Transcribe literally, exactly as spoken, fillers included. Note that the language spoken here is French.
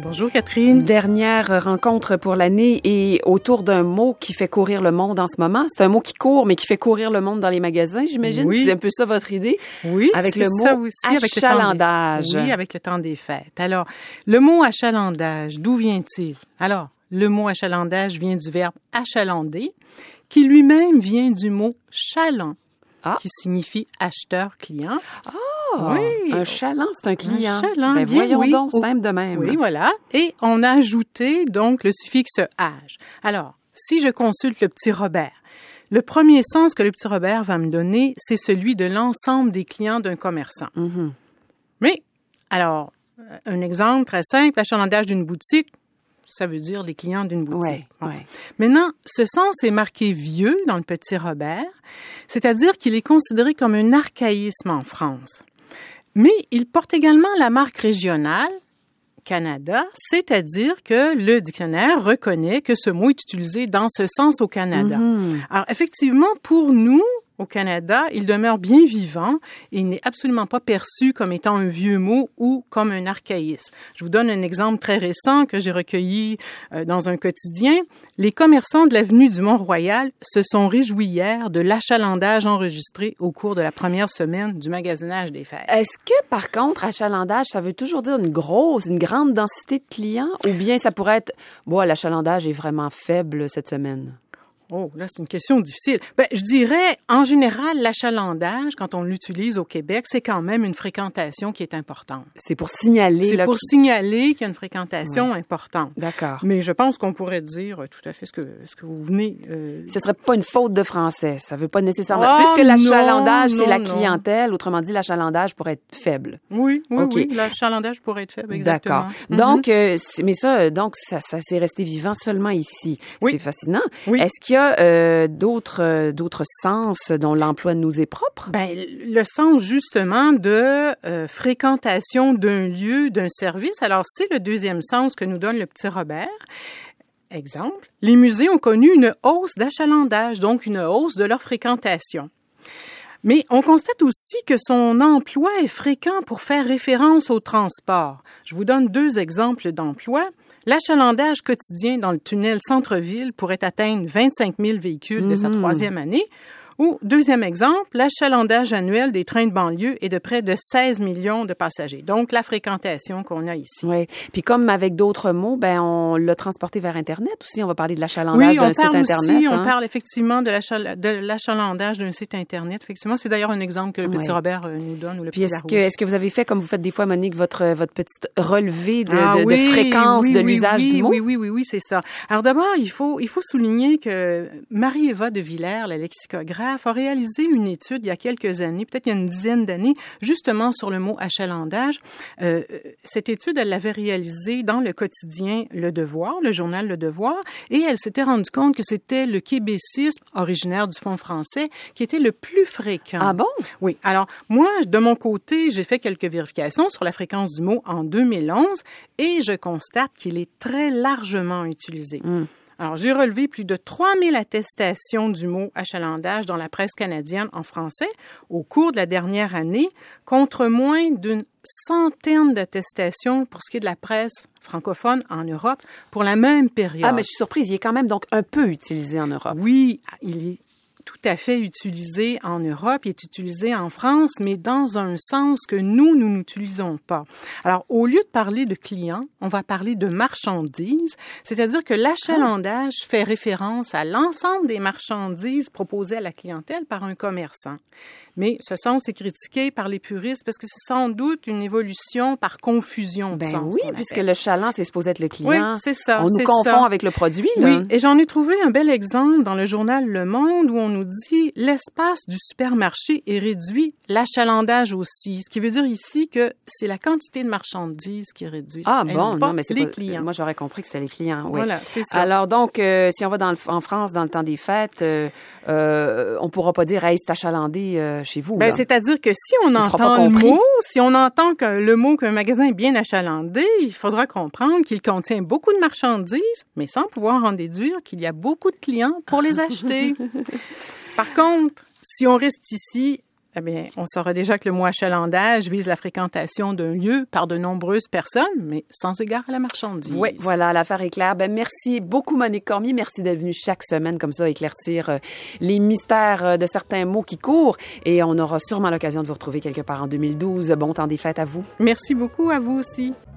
Bonjour Catherine. Dernière rencontre pour l'année et autour d'un mot qui fait courir le monde en ce moment. C'est un mot qui court, mais qui fait courir le monde dans les magasins, j'imagine. Oui. C'est un peu ça votre idée? Oui, avec c'est le mot ça aussi, achalandage. Avec le temps des... Oui, avec le temps des fêtes. Alors, le mot achalandage, d'où vient-il? Alors, le mot achalandage vient du verbe achalander, qui lui-même vient du mot chaland, ah. qui signifie acheteur-client. Ah! Oui. Un chaland, c'est un client. Un chaland, ben, bien, voyons oui. donc, simple de même. Oui, voilà. Et on a ajouté donc le suffixe « age ». Alors, si je consulte le petit Robert, le premier sens que le petit Robert va me donner, c'est celui de l'ensemble des clients d'un commerçant. Mm-hmm. Mais, alors, un exemple très simple, l'achalandage d'une boutique, ça veut dire les clients d'une boutique. Ouais, ouais. Maintenant, ce sens est marqué vieux dans le petit Robert, c'est-à-dire qu'il est considéré comme un archaïsme en France. Mais il porte également la marque régionale, Canada, c'est-à-dire que le dictionnaire reconnaît que ce mot est utilisé dans ce sens au Canada. Mm-hmm. Alors, effectivement, pour nous, au Canada, il demeure bien vivant et il n'est absolument pas perçu comme étant un vieux mot ou comme un archaïsme. Je vous donne un exemple très récent que j'ai recueilli euh, dans un quotidien. Les commerçants de l'avenue du Mont-Royal se sont réjouis hier de l'achalandage enregistré au cours de la première semaine du magasinage des fêtes. Est-ce que, par contre, achalandage, ça veut toujours dire une grosse, une grande densité de clients ou bien ça pourrait être, bon, l'achalandage est vraiment faible cette semaine? Oh, là, c'est une question difficile. Ben, je dirais, en général, l'achalandage, quand on l'utilise au Québec, c'est quand même une fréquentation qui est importante. C'est pour signaler... C'est là, pour que... signaler qu'il y a une fréquentation ouais. importante. D'accord. Mais je pense qu'on pourrait dire tout à fait ce que, ce que vous venez... Euh... Ce serait pas une faute de français. Ça veut pas nécessairement... Oh, Puisque l'achalandage, non, c'est non, la non. clientèle, autrement dit, l'achalandage pourrait être faible. Oui, oui, okay. oui. L'achalandage pourrait être faible, exactement. D'accord. Mm-hmm. Donc, euh, mais ça, donc, ça, ça s'est resté vivant seulement ici. Oui. C'est fascinant. Oui. Est-ce qu'il y a... Euh, d'autres euh, d'autres sens dont l'emploi nous est propre? Ben le sens justement de euh, fréquentation d'un lieu, d'un service. Alors c'est le deuxième sens que nous donne le petit Robert. Exemple, les musées ont connu une hausse d'achalandage, donc une hausse de leur fréquentation. Mais on constate aussi que son emploi est fréquent pour faire référence au transport. Je vous donne deux exemples d'emploi. L'achalandage quotidien dans le tunnel centre-ville pourrait atteindre vingt-cinq mille véhicules de mmh. sa troisième année. Ou, deuxième exemple, l'achalandage annuel des trains de banlieue est de près de seize millions de passagers. Donc, la fréquentation qu'on a ici. Oui. Puis comme avec d'autres mots, ben on l'a transporté vers Internet aussi. On va parler de l'achalandage oui, d'un site Internet. Oui, on parle aussi, hein? on parle effectivement de, l'achal- de l'achalandage d'un site Internet. Effectivement, c'est d'ailleurs un exemple que le petit oui. Robert nous donne, ou le Puis petit est-ce que, est-ce que vous avez fait, comme vous faites des fois, Monique, votre, votre petite relevée de, ah, de, oui, de fréquence oui, de oui, l'usage oui, du mot? Oui, oui, oui, oui, c'est ça. Alors d'abord, il faut, il faut souligner que Marie-Éva de Villers, la lexicographe, a réalisé une étude il y a quelques années, peut-être il y a une dizaine d'années, justement sur le mot achalandage. Euh, cette étude, elle l'avait réalisée dans le quotidien Le Devoir, le journal Le Devoir, et elle s'était rendue compte que c'était le québécisme, originaire du fond français, qui était le plus fréquent. Ah bon? Oui. Alors, moi, de mon côté, j'ai fait quelques vérifications sur la fréquence du mot en deux mille onze et je constate qu'il est très largement utilisé. Mm. Alors, j'ai relevé plus de trois mille attestations du mot achalandage dans la presse canadienne en français au cours de la dernière année, contre moins d'une centaine d'attestations pour ce qui est de la presse francophone en Europe pour la même période. Ah, mais je suis surprise, il est quand même donc un peu utilisé en Europe. Oui, il est tout à fait utilisé en Europe, il est utilisé en France, mais dans un sens que nous, nous n'utilisons pas. Alors, au lieu de parler de clients, on va parler de marchandises, c'est-à-dire que l'achalandage ah. fait référence à l'ensemble des marchandises proposées à la clientèle par un commerçant. Mais ce sens est critiqué par les puristes parce que c'est sans doute une évolution par confusion de ben sens. Oui, puisque le chaland, c'est supposé être le client. Oui, c'est ça. On nous c'est confond ça. avec le produit, là. Oui, et j'en ai trouvé un bel exemple dans le journal Le Monde où on nous dit « L'espace du supermarché est réduit, l'achalandage aussi ». Ce qui veut dire ici que c'est la quantité de marchandises qui est réduite. Ah bon, non, mais c'est les pas, clients. Moi, j'aurais compris que c'est les clients. Oui. Voilà, c'est ça. Alors donc, euh, si on va dans le, en France dans le temps des fêtes, euh, euh, on pourra pas dire « Hey, c'est achalandé euh, chez vous ». Ben, c'est-à-dire que si on, on entend le mot, si on entend que le mot qu'un magasin est bien achalandé, il faudra comprendre qu'il contient beaucoup de marchandises, mais sans pouvoir en déduire qu'il y a beaucoup de clients pour les acheter. Par contre, si on reste ici Eh bien, on saura déjà que le mot achalandage vise la fréquentation d'un lieu par de nombreuses personnes, mais sans égard à la marchandise. Oui, voilà, l'affaire est claire. Ben, merci beaucoup, Monique Cormier. Merci d'être venue chaque semaine comme ça éclaircir euh, les mystères euh, de certains mots qui courent. Et on aura sûrement l'occasion de vous retrouver quelque part en deux mille douze. Bon temps des fêtes à vous. Merci beaucoup à vous aussi.